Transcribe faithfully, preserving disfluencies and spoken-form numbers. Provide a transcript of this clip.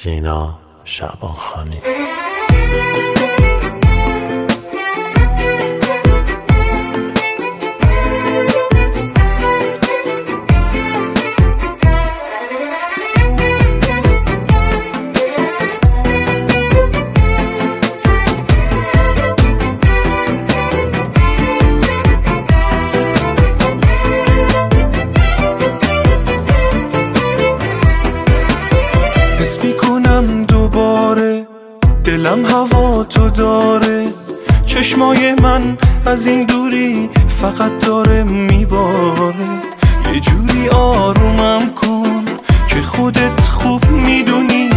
سینا شعبانخانی. حس میکنم دوباره دلم هوا تو داره، چشمای من از این دوری فقط داره میباره. یه جوری آرومم کن که خودت خوب میدونی